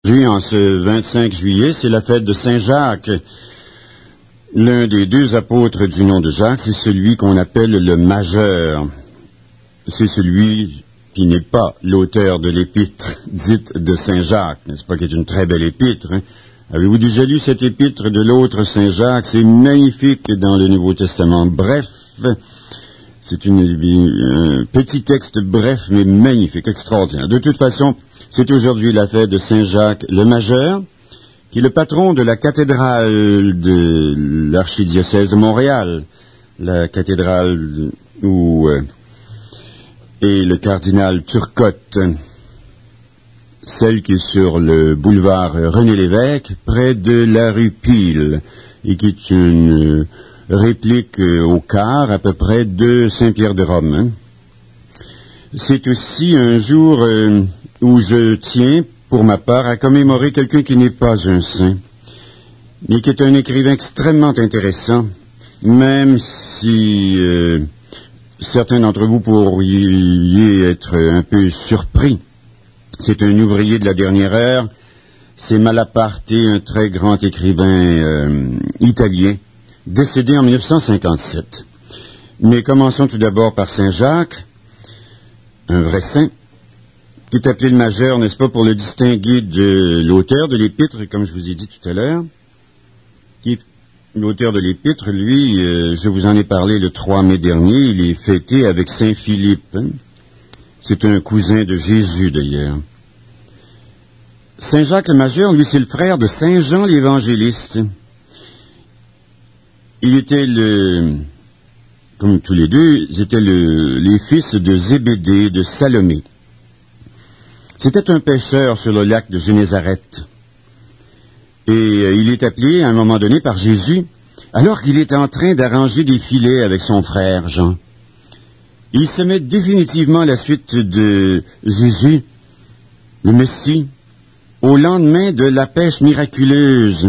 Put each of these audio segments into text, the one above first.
Aujourd'hui, en ce 25 juillet, c'est la fête de Saint Jacques. L'un des deux apôtres du nom de Jacques, c'est celui qu'on appelle le majeur. C'est celui qui n'est pas l'auteur de l'épître dite de Saint Jacques, n'est-ce pas, qui est une très belle épître, hein? Avez-vous déjà lu cette épître de l'autre Saint Jacques? C'est magnifique dans le Nouveau Testament. Bref, c'est un petit texte bref, mais magnifique, extraordinaire. De toute façon, c'est aujourd'hui la fête de Saint Jacques le Majeur, qui est le patron de la cathédrale de l'archidiocèse de Montréal, la cathédrale où est le cardinal Turcotte, celle qui est sur le boulevard René-Lévesque, près de la rue Pile, et qui est une réplique au quart à peu près de Saint-Pierre de Rome. Hein. C'est aussi un jour où je tiens, pour ma part, à commémorer quelqu'un qui n'est pas un saint, mais qui est un écrivain extrêmement intéressant, même si certains d'entre vous pourriez être un peu surpris. C'est un ouvrier de la dernière heure, c'est Malaparte, un très grand écrivain italien, décédé en 1957. Mais commençons tout d'abord par Saint Jacques, un vrai saint, qui est appelé le majeur, n'est-ce pas, pour le distinguer de l'auteur de l'épître, comme je vous ai dit tout à l'heure. L'auteur de l'épître, lui, je vous en ai parlé le 3 mai dernier, il est fêté avec Saint Philippe. Hein. C'est un cousin de Jésus, d'ailleurs. Saint Jacques le Majeur, lui, c'est le frère de Saint Jean l'Évangéliste. Il était comme tous les deux, ils étaient les fils de Zébédée, de Salomé. C'était un pêcheur sur le lac de Génézareth. Et il est appelé, à un moment donné, par Jésus, alors qu'il est en train d'arranger des filets avec son frère Jean. Il se met définitivement à la suite de Jésus, le Messie, au lendemain de la pêche miraculeuse,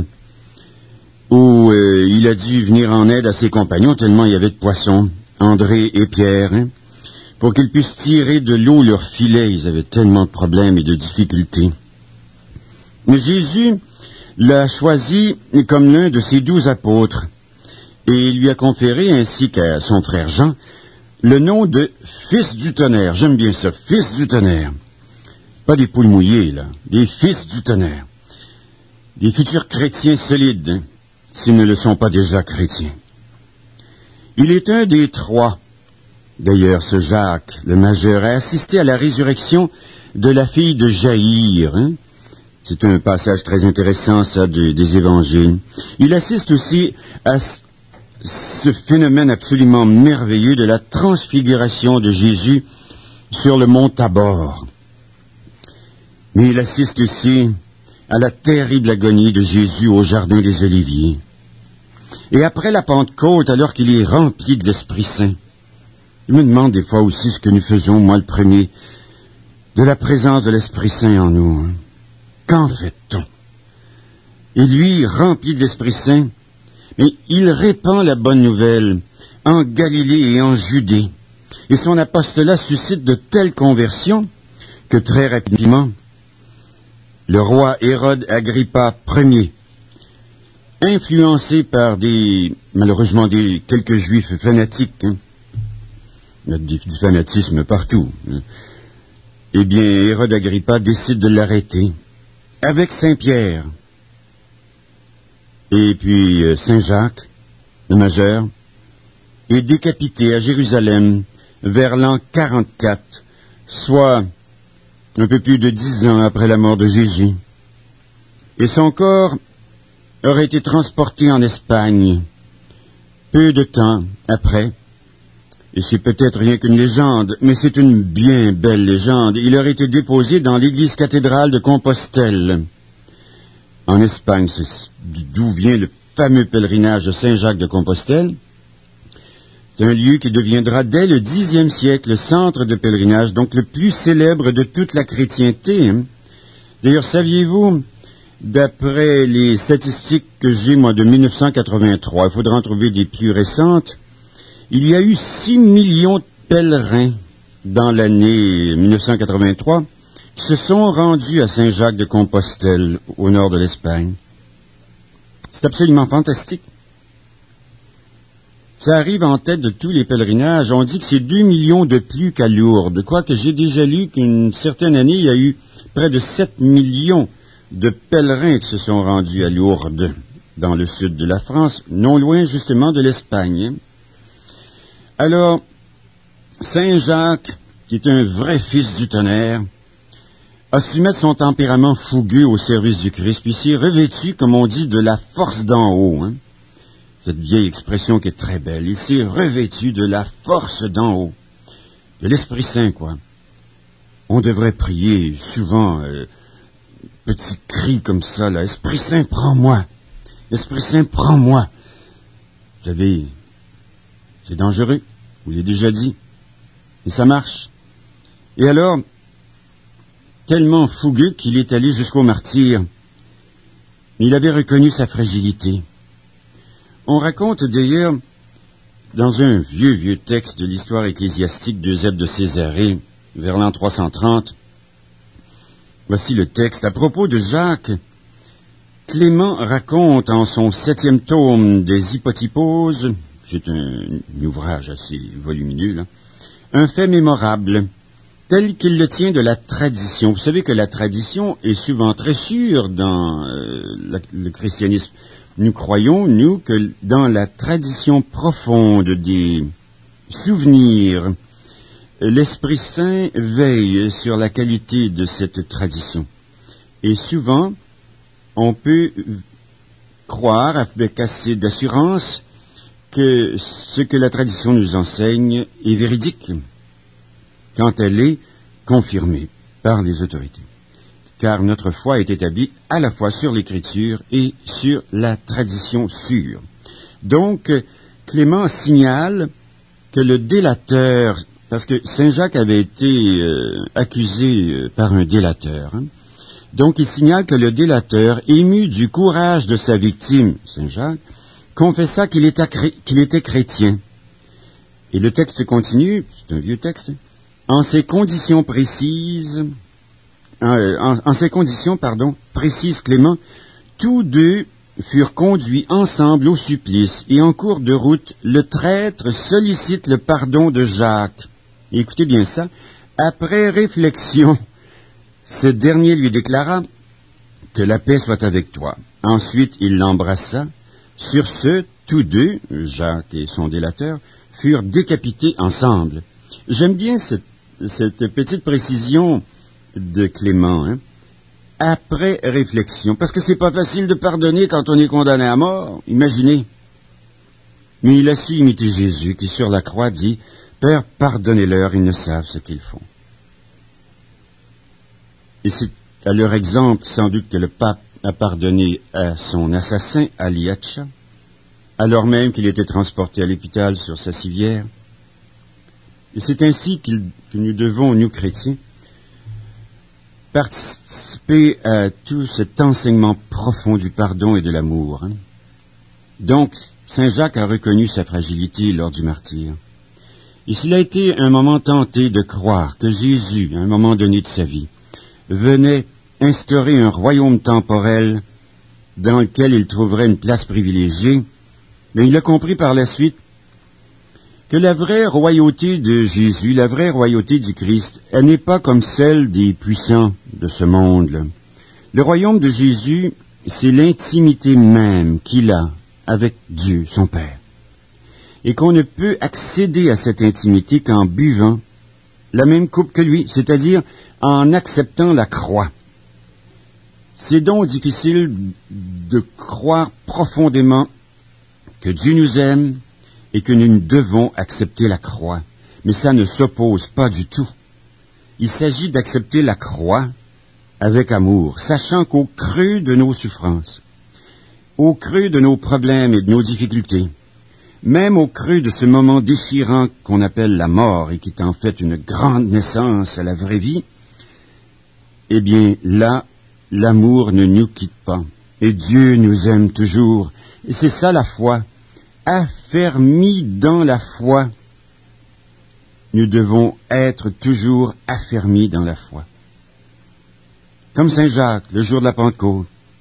où il a dû venir en aide à ses compagnons, tellement il y avait de poissons, André et Pierre, hein, pour qu'ils puissent tirer de l'eau leurs filets. Ils avaient tellement de problèmes et de difficultés. Mais Jésus l'a choisi comme l'un de ses 12 apôtres, et il lui a conféré, ainsi qu'à son frère Jean, le nom de fils du tonnerre. J'aime bien ça, fils du tonnerre. Pas des poules mouillées, là, des fils du tonnerre. Des futurs chrétiens solides, hein, s'ils ne le sont pas déjà chrétiens. Il est un des trois. D'ailleurs, ce Jacques, le majeur, a assisté à la résurrection de la fille de Jaïr. Hein. C'est un passage très intéressant, ça, des évangiles. Il assiste aussi à ce phénomène absolument merveilleux de la transfiguration de Jésus sur le mont Tabor. Mais il assiste aussi à la terrible agonie de Jésus au jardin des Oliviers. Et après la Pentecôte, alors qu'il est rempli de l'Esprit Saint, je me demande des fois aussi ce que nous faisons, moi le premier, de la présence de l'Esprit Saint en nous. Hein. Qu'en fait-on? Et lui, rempli de l'Esprit Saint, mais il répand la bonne nouvelle en Galilée et en Judée. Et son apostolat suscite de telles conversions que très rapidement, le roi Hérode Agrippa Ier, influencé par malheureusement quelques juifs fanatiques, hein, il y a du fanatisme partout, hein, eh bien, Hérode Agrippa décide de l'arrêter avec Saint-Pierre. Et puis Saint Jacques, le majeur, est décapité à Jérusalem vers l'an 44, soit un peu plus de 10 ans après la mort de Jésus. Et son corps aurait été transporté en Espagne peu de temps après. Et c'est peut-être rien qu'une légende, mais c'est une bien belle légende. Il aurait été déposé dans l'église cathédrale de Compostelle, en Espagne. C'est d'où vient le fameux pèlerinage de Saint-Jacques de Compostelle. C'est un lieu qui deviendra dès le Xe siècle le centre de pèlerinage, donc le plus célèbre de toute la chrétienté. Hein. D'ailleurs, saviez-vous, d'après les statistiques que j'ai, moi, de 1983, il faudra en trouver des plus récentes, il y a eu 6 millions de pèlerins dans l'année 1983, se sont rendus à Saint-Jacques de Compostelle, au nord de l'Espagne. C'est absolument fantastique. Ça arrive en tête de tous les pèlerinages. On dit que c'est 2 millions de plus qu'à Lourdes. Quoique j'ai déjà lu qu'une certaine année, il y a eu près de 7 millions de pèlerins qui se sont rendus à Lourdes, dans le sud de la France, non loin justement de l'Espagne. Alors, Saint Jacques, qui est un vrai fils du tonnerre, a su mettre son tempérament fougueux au service du Christ, puis s'est revêtu, comme on dit, de la force d'en haut. Cette vieille expression qui est très belle. Il s'est revêtu de la force d'en haut, de l'Esprit Saint, quoi. On devrait prier souvent, petit cri comme ça, là, Esprit Saint, prends-moi. Esprit Saint, prends-moi. Vous savez, c'est dangereux, je vous l'ai déjà dit, et ça marche. Et alors, tellement fougueux qu'il est allé jusqu'au martyre, mais il avait reconnu sa fragilité. On raconte d'ailleurs, dans un vieux texte de l'histoire ecclésiastique d'Eusèbe de Césarée, vers l'an 330, voici le texte. À propos de Jacques, Clément raconte en son 7e tome des Hypotyposes, c'est un ouvrage assez volumineux, là, un fait mémorable, tel qu'il le tient de la tradition. Vous savez que la tradition est souvent très sûre dans le christianisme. Nous croyons, nous, que dans la tradition profonde des souvenirs, l'Esprit Saint veille sur la qualité de cette tradition. Et souvent, on peut croire avec assez d'assurance que ce que la tradition nous enseigne est véridique quand elle est confirmée par les autorités. Car notre foi est établie à la fois sur l'Écriture et sur la tradition sûre. Donc, Clément signale que le délateur, parce que Saint Jacques avait été accusé par un délateur, donc il signale que le délateur, ému du courage de sa victime, Saint Jacques, confessa qu'il était chrétien. Et le texte continue, c'est un vieux texte, en ces conditions précises, précise Clément, tous deux furent conduits ensemble au supplice, et en cours de route, le traître sollicite le pardon de Jacques. Et écoutez bien ça, après réflexion, ce dernier lui déclara que la paix soit avec toi. Ensuite, il l'embrassa. Sur ce, tous deux, Jacques et son délateur, furent décapités ensemble. J'aime bien cette petite précision de Clément, après réflexion, parce que c'est pas facile de pardonner quand on est condamné à mort, imaginez. Mais il a su imiter Jésus, qui sur la croix dit, « Père, pardonnez-leur, ils ne savent ce qu'ils font. » Et c'est à leur exemple, sans doute, que le pape a pardonné à son assassin, Aliacha, alors même qu'il était transporté à l'hôpital sur sa civière. Et c'est ainsi que nous devons, nous chrétiens, participer à tout cet enseignement profond du pardon et de l'amour. Donc, Saint Jacques a reconnu sa fragilité lors du martyre. Et s'il a été un moment tenté de croire que Jésus, à un moment donné de sa vie, venait instaurer un royaume temporel dans lequel il trouverait une place privilégiée, mais il a compris par la suite que la vraie royauté de Jésus, la vraie royauté du Christ, elle n'est pas comme celle des puissants de ce monde-là. Le royaume de Jésus, c'est l'intimité même qu'il a avec Dieu, son Père. Et qu'on ne peut accéder à cette intimité qu'en buvant la même coupe que lui, c'est-à-dire en acceptant la croix. C'est donc difficile de croire profondément que Dieu nous aime et que nous devons accepter la croix. Mais ça ne s'oppose pas du tout. Il s'agit d'accepter la croix avec amour, sachant qu'au creux de nos souffrances, au creux de nos problèmes et de nos difficultés, même au creux de ce moment déchirant qu'on appelle la mort et qui est en fait une grande naissance à la vraie vie, eh bien là, l'amour ne nous quitte pas. Et Dieu nous aime toujours. Et c'est ça la foi. Affermis dans la foi. Nous devons être toujours affermis dans la foi. comme Saint Jacques, le jour de la Pentecôte.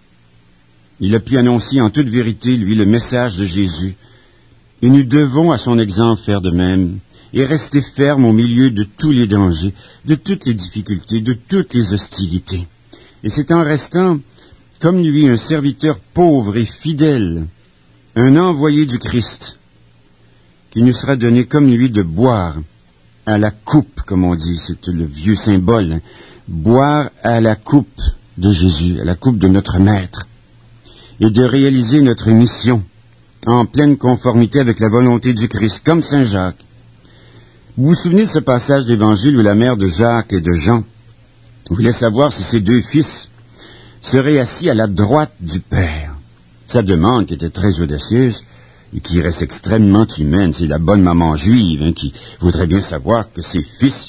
Il a pu annoncer en toute vérité, lui, le message de Jésus. Et nous devons, à son exemple, faire de même et rester fermes au milieu de tous les dangers, de toutes les difficultés, de toutes les hostilités. Et c'est en restant, comme lui, un serviteur pauvre et fidèle, un envoyé du Christ, qu'il nous sera donné comme lui de boire à la coupe, comme on dit, c'est le vieux symbole, hein, boire à la coupe de Jésus, à la coupe de notre Maître, et de réaliser notre mission en pleine conformité avec la volonté du Christ, comme Saint Jacques. Vous vous souvenez de ce passage d'Évangile où la mère de Jacques et de Jean voulait savoir si ses deux fils seraient assis à la droite du Père. Sa demande, qui était très audacieuse et qui reste extrêmement humaine, c'est la bonne maman juive qui voudrait bien savoir que ses fils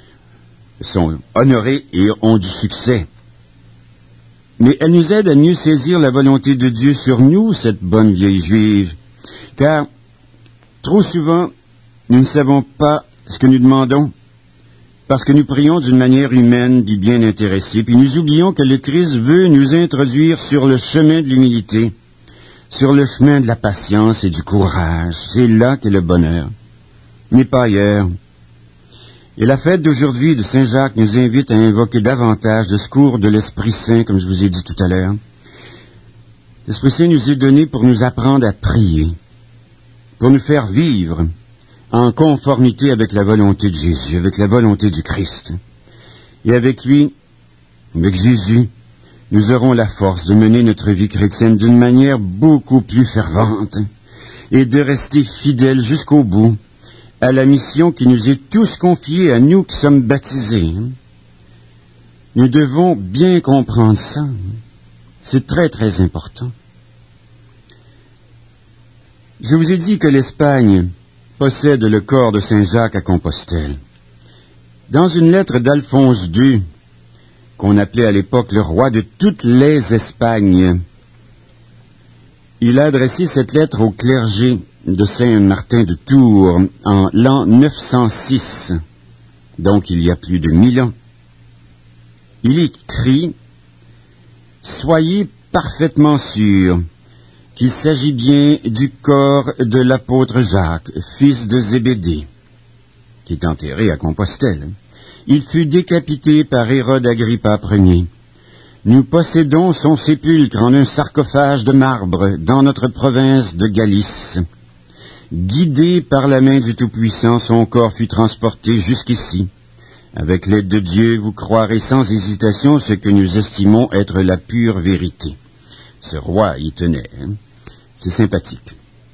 sont honorés et ont du succès. Mais elle nous aide à mieux saisir la volonté de Dieu sur nous, cette bonne vieille juive, car trop souvent, nous ne savons pas ce que nous demandons, parce que nous prions d'une manière humaine et bien intéressée, puis nous oublions que le Christ veut nous introduire sur le chemin de l'humilité, sur le chemin de la patience et du courage. C'est là qu'est le bonheur, mais pas ailleurs. Et la fête d'aujourd'hui de Saint-Jacques nous invite à invoquer davantage le secours de l'Esprit Saint, comme je vous ai dit tout à l'heure. L'Esprit Saint nous est donné pour nous apprendre à prier, pour nous faire vivre en conformité avec la volonté de Jésus, avec la volonté du Christ. Et avec lui, avec Jésus, nous aurons la force de mener notre vie chrétienne d'une manière beaucoup plus fervente et de rester fidèles jusqu'au bout à la mission qui nous est tous confiée, à nous qui sommes baptisés. Nous devons bien comprendre ça. C'est très, très important. Je vous ai dit que l'Espagne possède le corps de Saint Jacques à Compostelle. Dans une lettre d'Alphonse II, qu'on appelait à l'époque le roi de toutes les Espagnes, il a adressé cette lettre au clergé de Saint-Martin de Tours en l'an 906, donc il y a plus de 1000 ans. Il écrit « Soyez parfaitement sûrs qu'il s'agit bien du corps de l'apôtre Jacques, fils de Zébédée, qui est enterré à Compostelle. Il fut décapité par Hérode Agrippa Ier. Nous possédons son sépulcre en un sarcophage de marbre dans notre province de Galice. Guidé par la main du Tout-Puissant, son corps fut transporté jusqu'ici. Avec l'aide de Dieu, vous croirez sans hésitation ce que nous estimons être la pure vérité. » Ce roi y tenait, hein? C'est sympathique.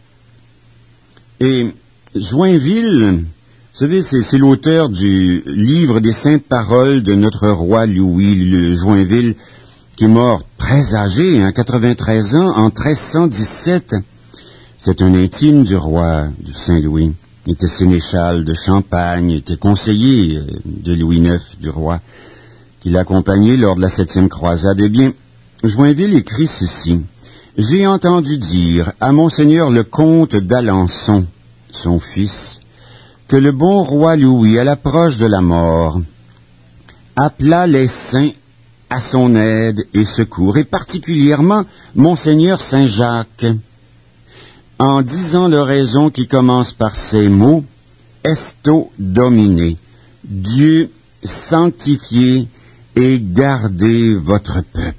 Et Joinville, vous savez, c'est l'auteur du livre des Saintes Paroles de notre roi Louis le Joinville, qui est mort très âgé, 93 ans, en 1317. C'est un intime du roi, du Saint-Louis. Il était sénéchal de Champagne, il était conseiller de Louis IX, du roi, qui l'accompagnait lors de la 7e croisade. Eh bien, Joinville écrit ceci. « J'ai entendu dire à Monseigneur le comte d'Alençon, son fils, que le bon roi Louis, à l'approche de la mort, appela les saints à son aide et secours, et particulièrement Monseigneur Saint-Jacques, en disant l'oraison qui commence par ces mots, « Esto Domine, Dieu sanctifiez et gardez votre peuple. »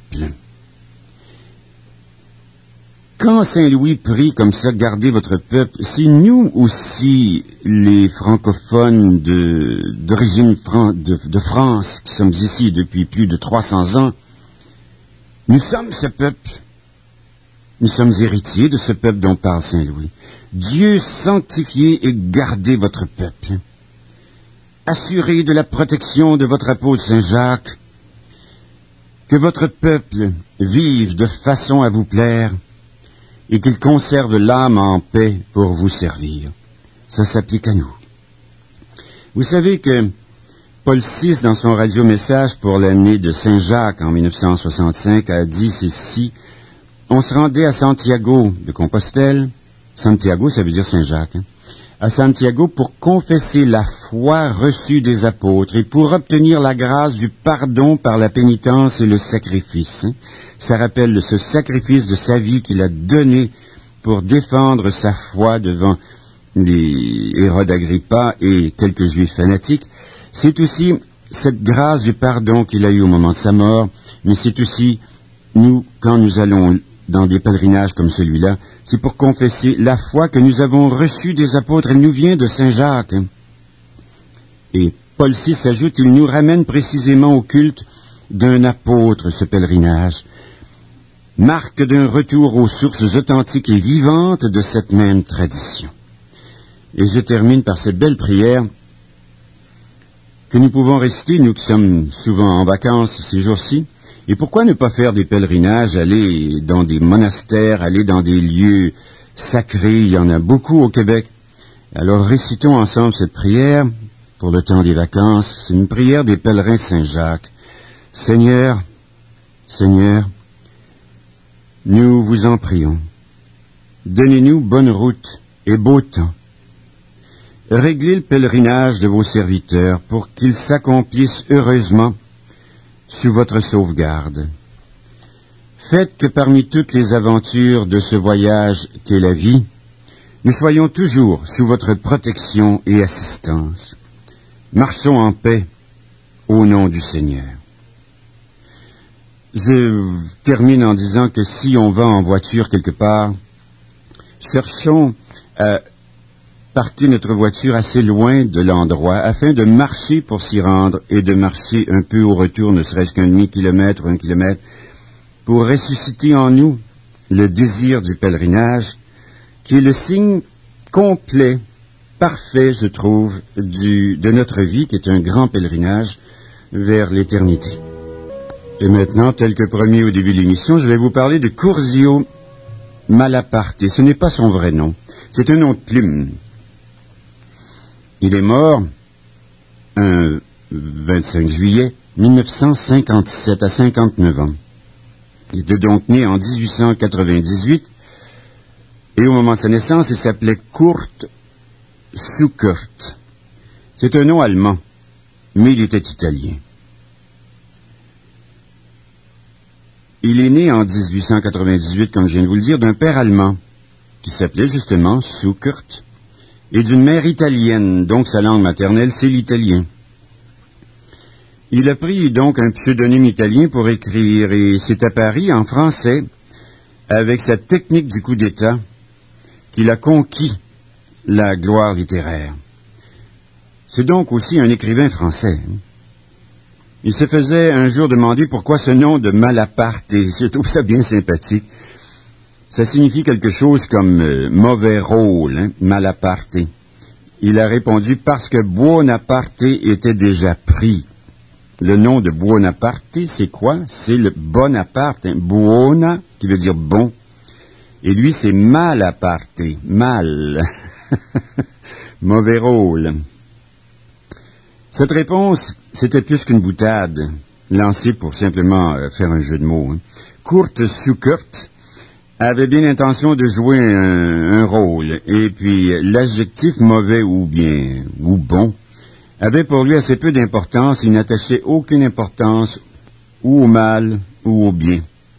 Quand Saint Louis prie comme ça, gardez votre peuple, c'est nous aussi, les francophones d'origine de France, qui sommes ici depuis plus de 300 ans, nous sommes ce peuple. Nous sommes héritiers de ce peuple dont parle Saint Louis. Dieu sanctifiez et gardez votre peuple. Assurez de la protection de votre apôtre Saint Jacques, que votre peuple vive de façon à vous plaire, et qu'il conserve l'âme en paix pour vous servir. Ça s'applique à nous. Vous savez que Paul VI, dans son radio-message pour l'année de Saint-Jacques en 1965, a dit ceci, « On se rendait à Santiago de Compostelle. » Santiago, ça veut dire Saint-Jacques. À Santiago pour confesser la foi reçue des apôtres et pour obtenir la grâce du pardon par la pénitence et le sacrifice. Ça rappelle ce sacrifice de sa vie qu'il a donné pour défendre sa foi devant les Hérode Agrippa et quelques juifs fanatiques. C'est aussi cette grâce du pardon qu'il a eue au moment de sa mort, mais c'est aussi, nous, quand nous allons dans des pèlerinages comme celui-là, c'est pour confesser la foi que nous avons reçue des apôtres. Elle nous vient de Saint Jacques. Et Paul VI ajoute, il nous ramène précisément au culte d'un apôtre, ce pèlerinage, marque d'un retour aux sources authentiques et vivantes de cette même tradition. Et je termine par cette belle prière que nous pouvons réciter, nous qui sommes souvent en vacances ces jours-ci. Et pourquoi ne pas faire des pèlerinages, aller dans des monastères, aller dans des lieux sacrés? Il y en a beaucoup au Québec. Alors récitons ensemble cette prière pour le temps des vacances. C'est une prière des pèlerins Saint-Jacques. Seigneur, Seigneur, nous vous en prions. Donnez-nous bonne route et beau temps. Réglez le pèlerinage de vos serviteurs pour qu'ils s'accomplissent heureusement sous votre sauvegarde. Faites que parmi toutes les aventures de ce voyage qu'est la vie, nous soyons toujours sous votre protection et assistance. Marchons en paix au nom du Seigneur. Je termine en disant que si on va en voiture quelque part, cherchons à parquer notre voiture assez loin de l'endroit afin de marcher pour s'y rendre et de marcher un peu au retour, ne serait-ce qu'un demi-kilomètre ou 1 kilomètre, pour ressusciter en nous le désir du pèlerinage, qui est le signe complet, parfait, je trouve, de notre vie, qui est un grand pèlerinage vers l'éternité. Et maintenant, tel que promis au début de l'émission, je vais vous parler de Curzio Malaparte. Ce n'est pas son vrai nom, c'est un nom de plume. Il est mort un 25 juillet 1957 à 59 ans. Il était donc né en 1898 et au moment de sa naissance, il s'appelait Kurt Suckert. C'est un nom allemand, mais il était italien. Il est né en 1898, comme je viens de vous le dire, d'un père allemand qui s'appelait justement Suckert et d'une mère italienne, donc sa langue maternelle, c'est l'italien. Il a pris donc un pseudonyme italien pour écrire, et c'est à Paris, en français, avec sa technique du coup d'État, qu'il a conquis la gloire littéraire. C'est donc aussi un écrivain français. Il se faisait un jour demander pourquoi ce nom de Malaparte, et je trouve ça bien sympathique. Ça signifie quelque chose comme mauvais rôle, Malaparte. Il a répondu parce que Buonaparte était déjà pris. Le nom de Buonaparte, c'est quoi? C'est le Bonaparte, Buona, qui veut dire bon. Et lui, c'est Malaparte, mal. Mauvais rôle. Cette réponse, c'était plus qu'une boutade, lancée pour simplement faire un jeu de mots. Kurt Suckert avait bien l'intention de jouer un rôle, et puis l'adjectif mauvais ou bon avait pour lui assez peu d'importance. Il n'attachait aucune importance ou au mal ou au bien.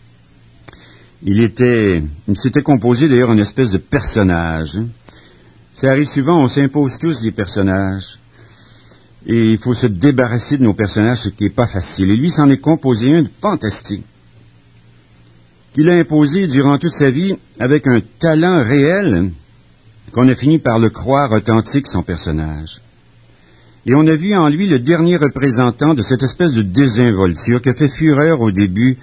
Il s'était composé d'ailleurs une espèce de personnage. Ça arrive souvent, on s'impose tous des personnages. Et il faut se débarrasser de nos personnages, ce qui n'est pas facile. Et lui s'en est composé un fantastique, qu'il a imposé durant toute sa vie avec un talent réel qu'on a fini par le croire authentique, son personnage. Et on a vu en lui le dernier représentant de cette espèce de désinvolture qui a fait fureur au début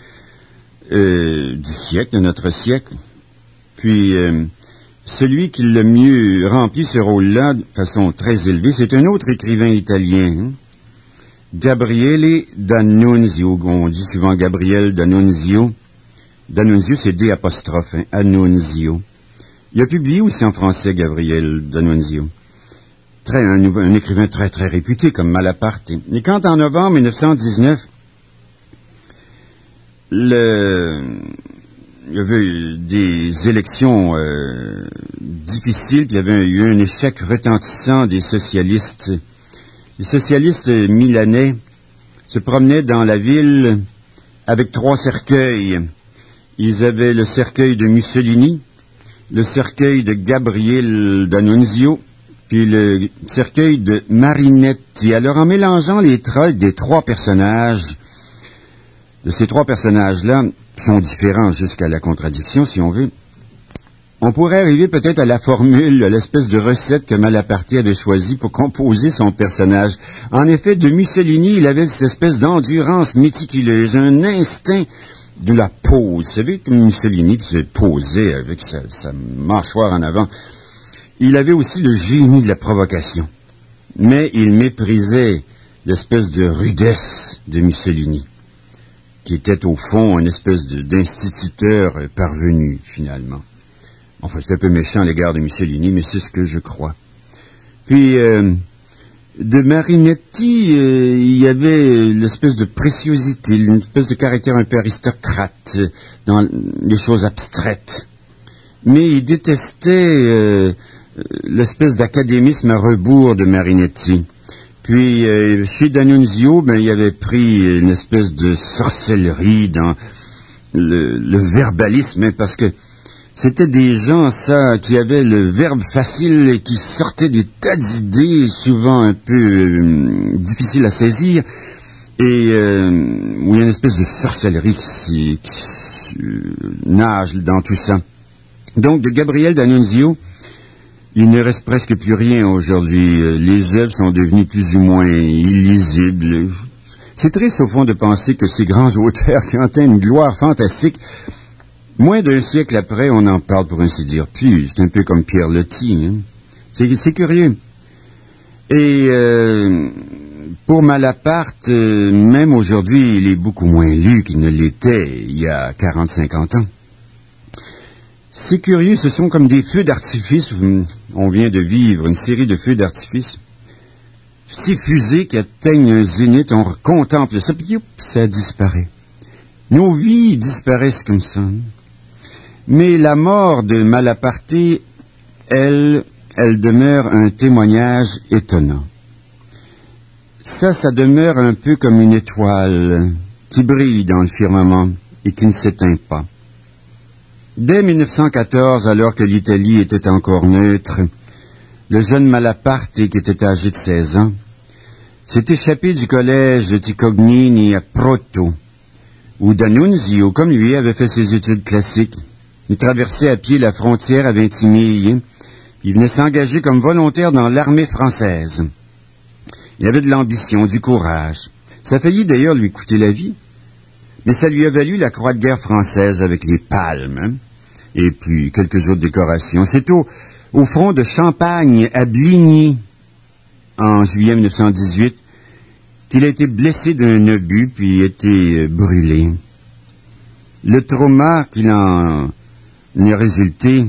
du siècle, de notre siècle. Puis celui qui l'a mieux rempli ce rôle-là de façon très élevée, c'est un autre écrivain italien, Gabriele D'Annunzio. On dit souvent Gabriel D'Annunzio. D'Annunzio, c'est D', Annunzio. Il a publié aussi en français Gabriel D'Annunzio. Un écrivain très, très réputé comme Malaparte. Et quand en novembre 1919, il y avait des élections difficiles, puis il y avait eu un échec retentissant des socialistes Les socialistes milanais se promenaient dans la ville avec 3 cercueils. Ils avaient le cercueil de Mussolini, le cercueil de Gabriele d'Annunzio, puis le cercueil de Marinetti. Alors, en mélangeant les traits des 3 personnages, de ces 3 personnages-là, qui sont différents jusqu'à la contradiction, si on veut, on pourrait arriver peut-être à la formule, à l'espèce de recette que Malaparte avait choisie pour composer son personnage. En effet, de Mussolini, il avait cette espèce d'endurance méticuleuse, un instinct de la pose. Vous savez, comme Mussolini qui se posait avec sa mâchoire en avant. Il avait aussi le génie de la provocation. Mais il méprisait l'espèce de rudesse de Mussolini, qui était au fond une espèce d'instituteur parvenu, finalement. Enfin, c'est un peu méchant à l'égard de Mussolini, mais c'est ce que je crois. Puis, de Marinetti, il y avait l'espèce de préciosité, une espèce de caractère un peu aristocrate dans les choses abstraites. Mais il détestait l'espèce d'académisme à rebours de Marinetti. Puis, chez D'Annunzio, il avait pris une espèce de sorcellerie dans le verbalisme, parce que c'était des gens, ça, qui avaient le verbe facile et qui sortaient des tas d'idées, souvent un peu difficiles à saisir, et où il y a une espèce de sorcellerie qui nage dans tout ça. Donc, de Gabriele d'Annunzio, il ne reste presque plus rien aujourd'hui. Les œuvres sont devenues plus ou moins illisibles. C'est triste, au fond, de penser que ces grands auteurs qui ont atteint une gloire fantastique, moins d'un siècle après, on en parle pour ainsi dire plus. C'est un peu comme Pierre Loti. Hein? C'est curieux. Et pour Malaparte, même aujourd'hui, il est beaucoup moins lu qu'il ne l'était il y a 40-50 ans. C'est curieux, ce sont comme des feux d'artifice. On vient de vivre une série de feux d'artifice. Ces fusées qui atteignent un zénith, on contemple ça, puis ça disparaît. Nos vies disparaissent comme ça. Mais la mort de Malaparte, elle demeure un témoignage étonnant. Ça demeure un peu comme une étoile qui brille dans le firmament et qui ne s'éteint pas. Dès 1914, alors que l'Italie était encore neutre, le jeune Malaparte, qui était âgé de 16 ans, s'est échappé du collège de Ticognini à Proto, où D'Annunzio, comme lui, avait fait ses études classiques. Il traversait à pied la frontière à Ventimille. Il venait s'engager comme volontaire dans l'armée française. Il avait de l'ambition, du courage. Ça a failli d'ailleurs lui coûter la vie. Mais ça lui a valu la croix de guerre française avec les palmes, hein, et puis quelques autres décorations. C'est au front de Champagne, à Bligny, en juillet 1918, qu'il a été blessé d'un obus, puis été brûlé. Le trauma qu'il en est résulté,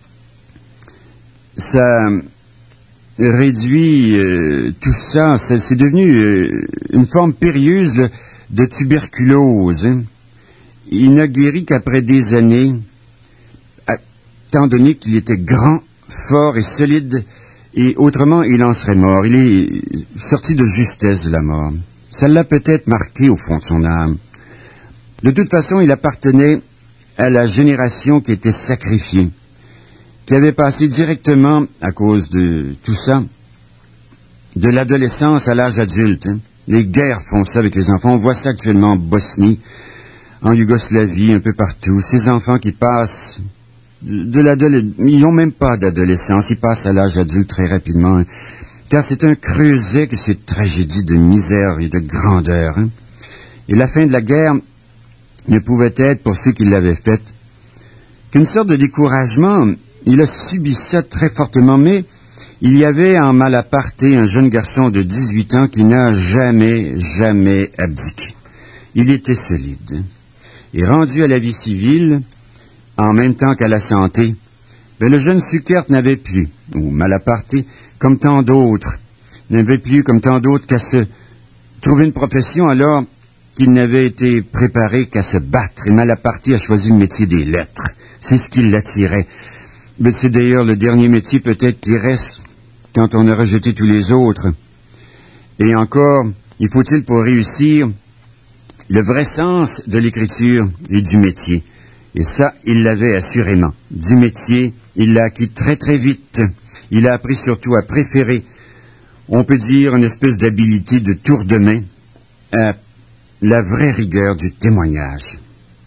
ça réduit tout ça, c'est devenu une forme périlleuse de tuberculose. Hein. Il n'a guéri qu'après des années, étant donné qu'il était grand, fort et solide, et autrement il en serait mort. Il est sorti de justesse de la mort. Ça l'a peut-être marqué au fond de son âme. De toute façon, il appartenait à la génération qui était sacrifiée, qui avait passé directement, à cause de tout ça, de l'adolescence à l'âge adulte. Hein. Les guerres font ça avec les enfants. On voit ça actuellement en Bosnie, en Yougoslavie, un peu partout. Ces enfants qui passent de l'adolescence, ils n'ont même pas d'adolescence, ils passent à l'âge adulte très rapidement. Hein. Car c'est un creuset que cette tragédie de misère et de grandeur. Hein. Et la fin de la guerre ne pouvait être, pour ceux qui l'avaient faite, qu'une sorte de découragement. Il a subi ça très fortement, mais il y avait en Malaparte un jeune garçon de 18 ans qui n'a jamais abdiqué. Il était solide. Et rendu à la vie civile, en même temps qu'à la santé, le jeune Suckert n'avait plus, ou Malaparte, comme tant d'autres, n'avait plus comme tant d'autres qu'à se trouver une profession alors qu'il n'avait été préparé qu'à se battre. Et Malaparte a choisi le métier des lettres. C'est ce qui l'attirait. Mais c'est d'ailleurs le dernier métier peut-être qui reste quand on a rejeté tous les autres. Et encore, il faut-il pour réussir le vrai sens de l'écriture et du métier. Et ça, il l'avait assurément. Du métier, il l'a acquis très très vite. Il a appris surtout à préférer, on peut dire, une espèce d'habilité de tour de main à la vraie rigueur du témoignage.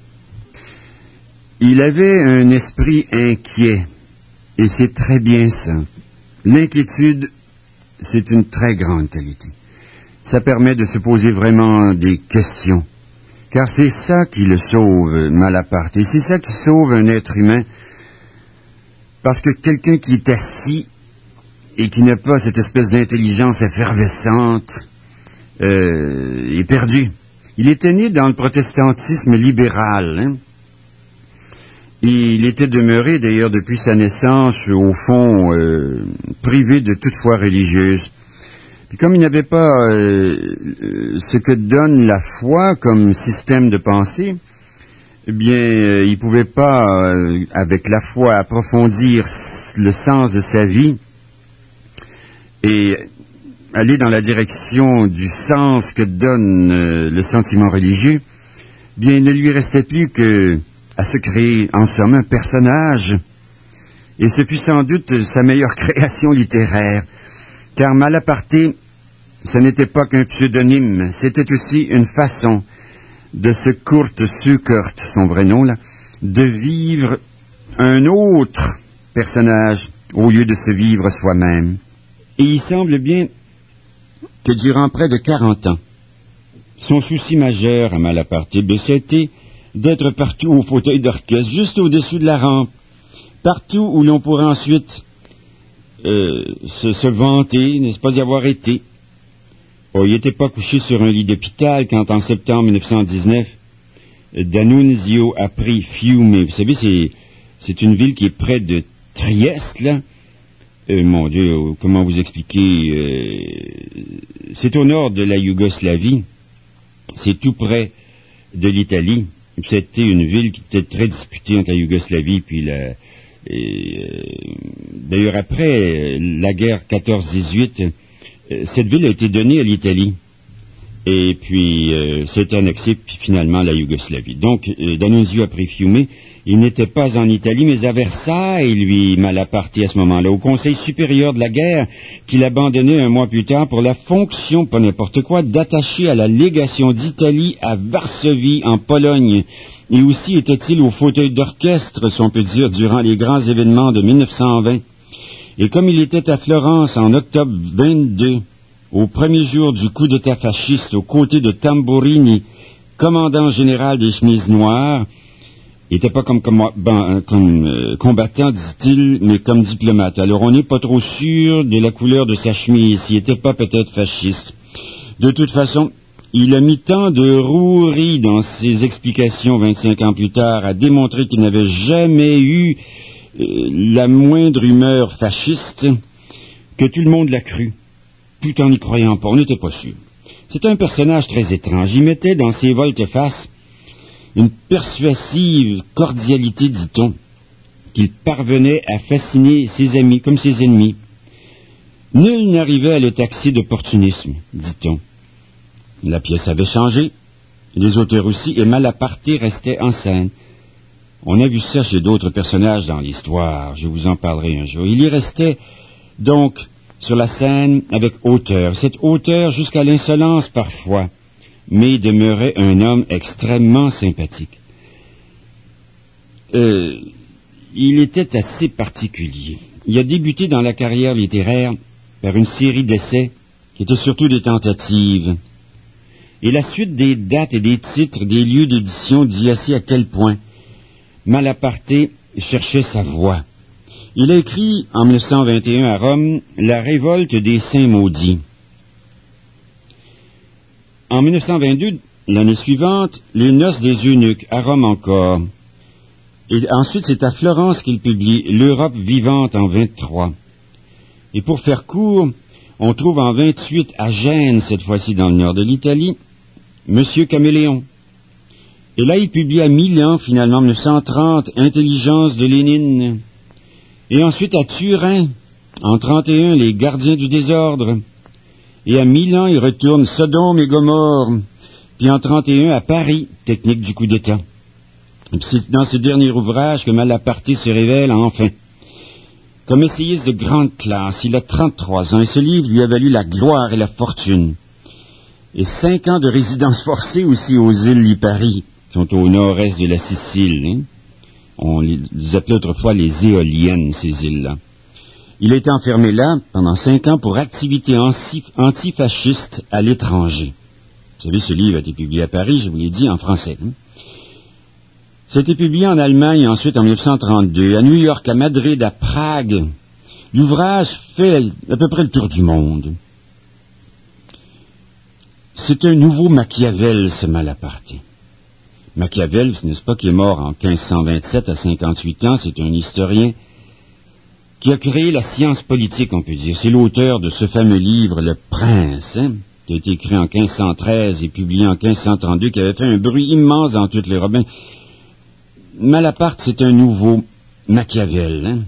Il avait un esprit inquiet, et c'est très bien ça. L'inquiétude, c'est une très grande qualité. Ça permet de se poser vraiment des questions. Car c'est ça qui le sauve, Malaparte. Et c'est ça qui sauve un être humain. Parce que quelqu'un qui est assis et qui n'a pas cette espèce d'intelligence effervescente est perdu. Il était né dans le protestantisme libéral. Hein? Il était demeuré d'ailleurs depuis sa naissance, au fond, privé de toute foi religieuse. Puis comme il n'avait pas ce que donne la foi comme système de pensée, eh bien, il ne pouvait pas, avec la foi, approfondir le sens de sa vie et aller dans la direction du sens que donne le sentiment religieux. Eh bien, il ne lui restait plus que à se créer, en somme, un personnage. Et ce fut sans doute sa meilleure création littéraire. Car Malaparte, ce n'était pas qu'un pseudonyme, c'était aussi une façon de ce Kurt Sukert, son vrai nom, là, de vivre un autre personnage au lieu de se vivre soi-même. Et il semble bien que durant près de 40 ans, son souci majeur à Malaparte, c'était d'être partout au fauteuil d'orchestre, juste au-dessus de la rampe, partout où l'on pourrait ensuite se vanter, n'est-ce pas, d'y avoir été. Oh, il n'était pas couché sur un lit d'hôpital quand, en septembre 1919, D'Annunzio a pris Fiume. Vous savez, c'est une ville qui est près de Trieste, là. Mon Dieu, comment vous expliquer c'est au nord de la Yougoslavie. C'est tout près de l'Italie. C'était une ville qui était très disputée entre la Yougoslavie puis d'ailleurs après la guerre 14-18, cette ville a été donnée à l'Italie. Et puis s'est annexée puis finalement à la Yougoslavie. Donc D'Annunzio a pris Fiume. Il n'était pas en Italie, mais à Versailles, lui, Malaparte, à ce moment-là, au Conseil supérieur de la guerre, qu'il abandonnait un mois plus tard pour la fonction, pas n'importe quoi, d'attaché à la légation d'Italie à Varsovie, en Pologne. Et aussi était-il au fauteuil d'orchestre, si on peut dire, durant les grands événements de 1920. Et comme il était à Florence en octobre 22, au premier jour du coup d'État fasciste, aux côtés de Tamburini, commandant général des chemises noires, il n'était pas comme combattant, dit-il, mais comme diplomate. Alors on n'est pas trop sûr de la couleur de sa chemise, s'il n'était pas peut-être fasciste. De toute façon, il a mis tant de roueries dans ses explications 25 ans plus tard à démontrer qu'il n'avait jamais eu la moindre humeur fasciste que tout le monde l'a cru, tout en n'y croyant pas. On n'était pas sûr. C'était un personnage très étrange. Il mettait dans ses volte-face une persuasive cordialité, dit-on, qu'il parvenait à fasciner ses amis comme ses ennemis. Nul n'arrivait à le taxer d'opportunisme, dit-on. La pièce avait changé, les auteurs aussi, et Malaparte restait en scène. On a vu ça chez d'autres personnages dans l'histoire, je vous en parlerai un jour. Il y restait donc sur la scène avec hauteur, cette hauteur jusqu'à l'insolence parfois, mais demeurait un homme extrêmement sympathique. Il était assez particulier. Il a débuté dans la carrière littéraire par une série d'essais qui étaient surtout des tentatives. Et la suite des dates et des titres, des lieux d'édition dit assez à quel point Malaparte cherchait sa voix. Il a écrit en 1921 à Rome « La révolte des saints maudits ». En 1922, l'année suivante, Les noces des eunuques, à Rome encore. Et ensuite, c'est à Florence qu'il publie L'Europe vivante en 23. Et pour faire court, on trouve en 28 à Gênes, cette fois-ci dans le nord de l'Italie, Monsieur Caméléon. Et là, il publie à Milan, finalement, en 1930, Intelligence de Lénine. Et ensuite à Turin, en 31, Les gardiens du désordre. Et à Milan, il retourne Sodome et Gomorre. Puis en 31 à Paris, technique du coup d'État. Et puis c'est dans ce dernier ouvrage que Malaparte se révèle enfin. Comme essayiste de grande classe, il a 33 ans et ce livre lui a valu la gloire et la fortune. Et 5 ans de résidence forcée aussi aux îles Lipari, qui sont au nord-est de la Sicile. Hein. On les appelait autrefois les éoliennes, ces îles-là. Il a été enfermé là pendant 5 ans pour activité antifasciste à l'étranger. Vous savez, ce livre a été publié à Paris, je vous l'ai dit, en français. Hein. Ça a été publié en Allemagne ensuite en 1932, à New York, à Madrid, à Prague. L'ouvrage fait à peu près le tour du monde. C'est un nouveau Machiavel, ce Malaparte. Machiavel, n'est-ce pas, qui est mort en 1527 à 58 ans, c'est un historien qui a créé la science politique, on peut dire. C'est l'auteur de ce fameux livre, Le Prince, hein, qui a été écrit en 1513 et publié en 1532, qui avait fait un bruit immense dans toute l'Europe. Malaparte, c'est un nouveau Machiavel. Hein?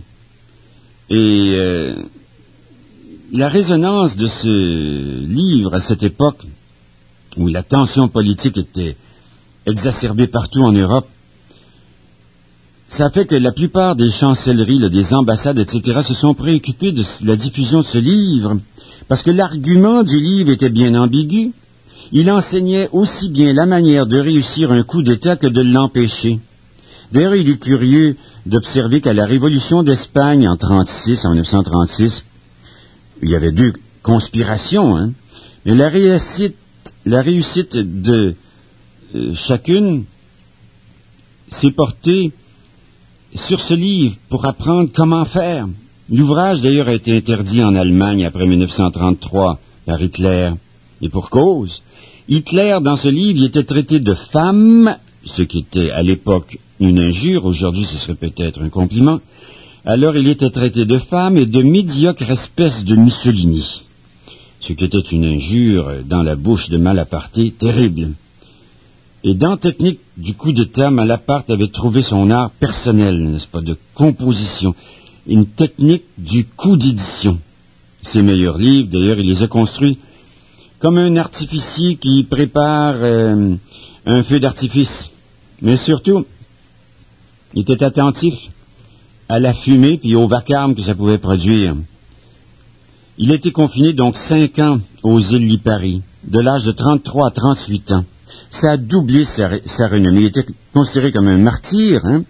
Et la résonance de ce livre à cette époque, où la tension politique était exacerbée partout en Europe, ça fait que la plupart des chancelleries, des ambassades, etc., se sont préoccupées de la diffusion de ce livre, parce que l'argument du livre était bien ambigu. Il enseignait aussi bien la manière de réussir un coup d'État que de l'empêcher. D'ailleurs, il est curieux d'observer qu'à la Révolution d'Espagne en 1936, il y avait 2 conspirations, hein, mais la réussite de chacune s'est portée sur ce livre pour apprendre comment faire. L'ouvrage, d'ailleurs, a été interdit en Allemagne après 1933 par Hitler, et pour cause. Hitler, dans ce livre, il était traité de femme, ce qui était à l'époque une injure, aujourd'hui ce serait peut-être un compliment. Alors il était traité de femme et de médiocre espèce de Mussolini, ce qui était une injure dans la bouche de Malaparte terrible. Et dans technique du coup d'État, Malaparte avait trouvé son art personnel, n'est-ce pas, de composition, une technique du coup d'édition. Ses meilleurs livres, d'ailleurs, il les a construits comme un artificier qui prépare un feu d'artifice. Mais surtout, il était attentif à la fumée puis au vacarme que ça pouvait produire. Il a été confiné donc 5 ans aux îles Lipari, de l'âge de 33 à 38 ans. Ça a doublé sa renommée. Il était considéré comme un martyr, hein,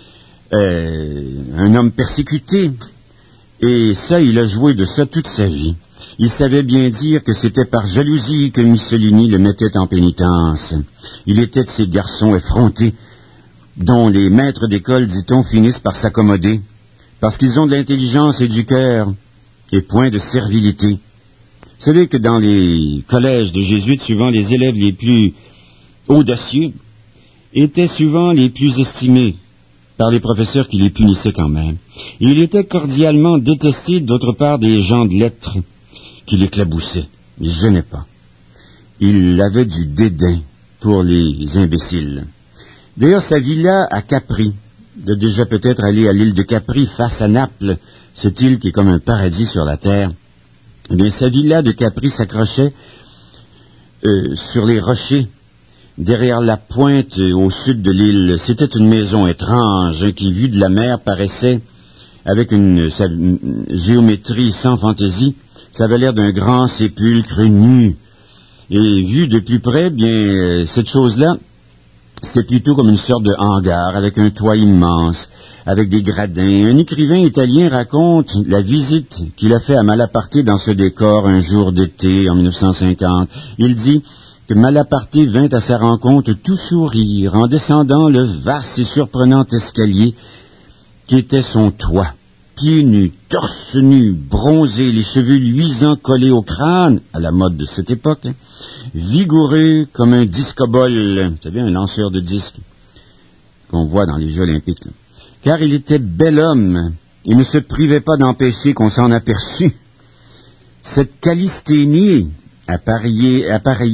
un homme persécuté. Et ça, il a joué de ça toute sa vie. Il savait bien dire que c'était par jalousie que Mussolini le mettait en pénitence. Il était de ces garçons effrontés, dont les maîtres d'école, dit-on, finissent par s'accommoder, parce qu'ils ont de l'intelligence et du cœur, et point de servilité. Vous savez que dans les collèges de jésuites, souvent les élèves les plus audacieux étaient souvent les plus estimés par les professeurs qui les punissaient quand même. Et il était cordialement détesté, d'autre part, des gens de lettres qui l'éclaboussaient. Il ne gênait pas. Il avait du dédain pour les imbéciles. D'ailleurs, sa villa à Capri, de déjà peut-être aller à l'île de Capri face à Naples, cette île qui est comme un paradis sur la terre, eh bien, sa villa de Capri s'accrochait sur les rochers, derrière la pointe au sud de l'île. C'était une maison étrange qui, vue de la mer, paraissait, avec une géométrie sans fantaisie, ça avait l'air d'un grand sépulcre nu. Et vu de plus près, bien, cette chose-là, c'était plutôt comme une sorte de hangar, avec un toit immense, avec des gradins. Un écrivain italien raconte la visite qu'il a fait à Malaparte dans ce décor un jour d'été en 1950. Il dit que Malaparte vint à sa rencontre tout sourire en descendant le vaste et surprenant escalier qui était son toit. Pieds nus, torse nu, bronzé, les cheveux luisants collés au crâne, à la mode de cette époque, hein, vigoureux comme un discobole, vous savez, un lanceur de disques qu'on voit dans les Jeux olympiques, là. Car il était bel homme, il ne se privait pas d'empêcher qu'on s'en aperçût. Cette calisthénie, appareillée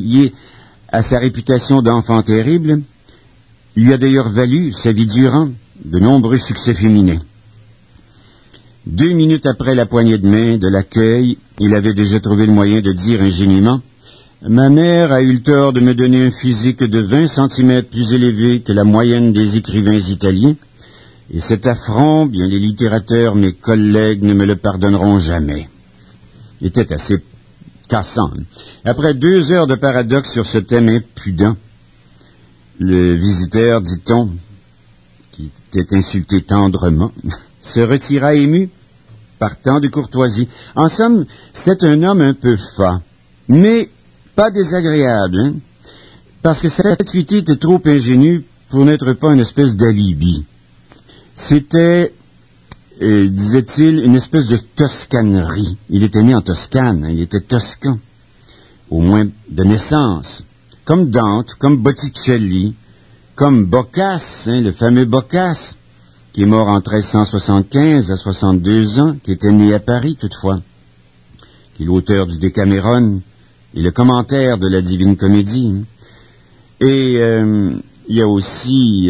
à sa réputation d'enfant terrible, lui a d'ailleurs valu, sa vie durant, de nombreux succès féminins. 2 minutes après la poignée de main de l'accueil, il avait déjà trouvé le moyen de dire ingénument « Ma mère a eu le tort de me donner un physique de 20 centimètres plus élevé que la moyenne des écrivains italiens, et cet affront, bien les littérateurs, mes collègues, ne me le pardonneront jamais. » Il était assez cassant. Après 2 heures de paradoxe sur ce thème impudent, le visiteur, dit-on, qui était insulté tendrement, se retira ému par tant de courtoisie. En somme, c'était un homme un peu fat, mais pas désagréable, hein, parce que sa gratuité était trop ingénue pour n'être pas une espèce d'alibi. C'était, disait-il, une espèce de toscanerie. Il était né en Toscane, hein, il était toscan, au moins de naissance, comme Dante, comme Botticelli, comme Boccace, hein, le fameux Boccace, qui est mort en 1375 à 62 ans, qui était né à Paris toutefois, qui est l'auteur du Décameron et le commentaire de la Divine Comédie. Et il y a aussi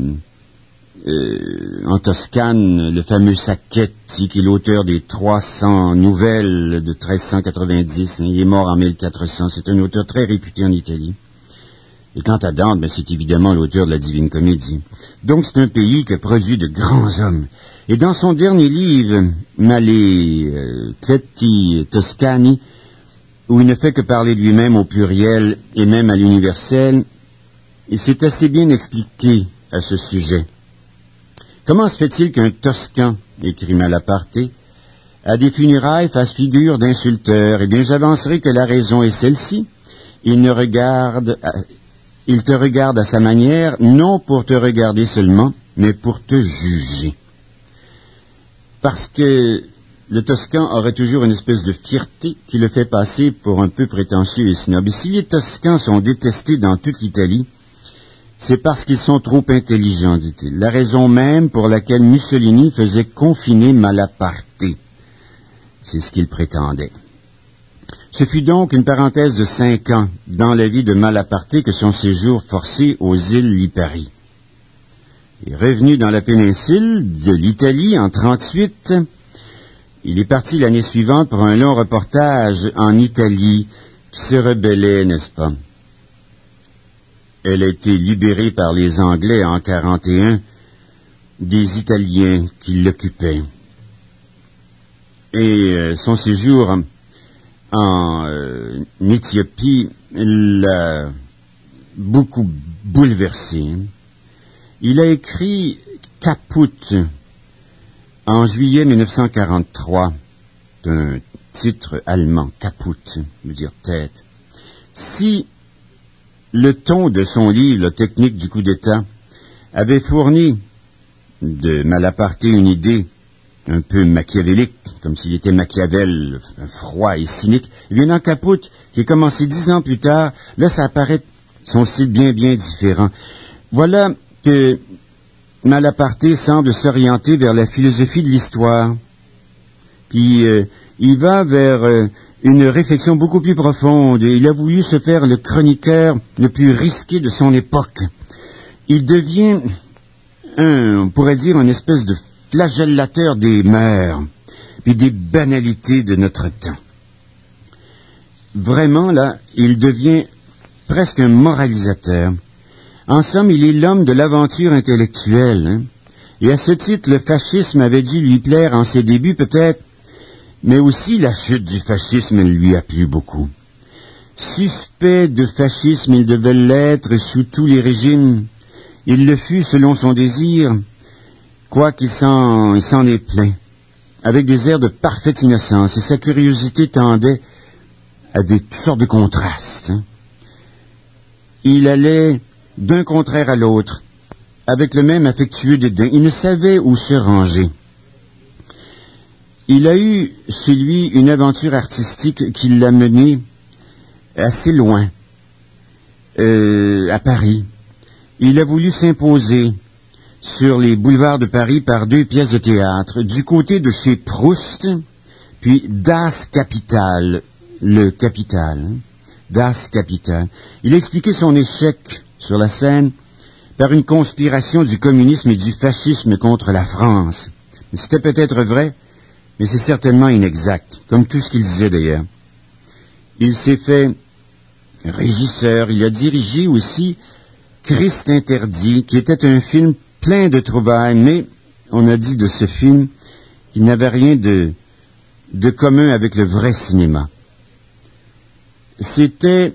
en Toscane le fameux Sacchetti, qui est l'auteur des 300 nouvelles de 1390. Il est mort en 1400. C'est un auteur très réputé en Italie. Et quant à Dante, c'est évidemment l'auteur de la Divine Comédie. Donc c'est un pays qui a produit de grands hommes. Et dans son dernier livre, Maletti Toscani, où il ne fait que parler de lui-même au pluriel et même à l'universel, il s'est assez bien expliqué à ce sujet. Comment se fait-il qu'un Toscan, écrit Malaparte, à des funérailles fasse figure d'insulteur? Eh bien, j'avancerai que la raison est celle-ci. Il te regarde à sa manière, non pour te regarder seulement, mais pour te juger. Parce que le Toscan aurait toujours une espèce de fierté qui le fait passer pour un peu prétentieux et snob. Et si les Toscans sont détestés dans toute l'Italie, c'est parce qu'ils sont trop intelligents, dit-il. La raison même pour laquelle Mussolini faisait confiner Malaparte. C'est ce qu'il prétendait. Ce fut donc une parenthèse de 5 ans dans la vie de Malaparte que son séjour forcé aux îles Lipari. Et revenu dans la péninsule de l'Italie en 1938, il est parti l'année suivante pour un long reportage en Italie qui se rebellait, n'est-ce pas? Elle a été libérée par les Anglais en 1941 des Italiens qui l'occupaient. Et son séjour en Éthiopie l'a beaucoup bouleversé. Il a écrit Caput en juillet 1943, d'un titre allemand, Caput, veut dire tête. Si le ton de son livre, La technique du coup d'État, avait fourni de Malaparte une idée un peu machiavélique, comme s'il était Machiavel, froid et cynique, eh bien dans Caput, qui est commencé 10 ans plus tard, là ça apparaît son style bien différent. Voilà que Malaparte semble s'orienter vers la philosophie de l'histoire. Puis il va vers une réflexion beaucoup plus profonde. Il a voulu se faire le chroniqueur le plus risqué de son époque. Il devient, on pourrait dire, une espèce de flagellateur des mœurs, puis des banalités de notre temps. Vraiment, là, il devient presque un moralisateur. En somme, il est l'homme de l'aventure intellectuelle. Hein? Et à ce titre, le fascisme avait dû lui plaire en ses débuts peut-être, mais aussi la chute du fascisme lui a plu beaucoup. Suspect de fascisme, il devait l'être sous tous les régimes. Il le fut selon son désir, quoiqu'il s'en est plein, avec des airs de parfaite innocence, et sa curiosité tendait à toutes sortes de contrastes. Hein? Il allait d'un contraire à l'autre, avec le même affectueux dédain. Il ne savait où se ranger. Il a eu chez lui une aventure artistique qui l'a mené assez loin, à Paris. Il a voulu s'imposer sur les boulevards de Paris par 2 pièces de théâtre, du côté de chez Proust, puis Das Kapital, le Capital, hein, Das Kapital. Il a expliqué son échec sur la scène par une conspiration du communisme et du fascisme contre la France. C'était peut-être vrai, mais c'est certainement inexact, comme tout ce qu'il disait d'ailleurs. Il s'est fait régisseur, il a dirigé aussi Christ interdit, qui était un film plein de trouvailles, mais on a dit de ce film qu'il n'avait rien de commun avec le vrai cinéma. C'était,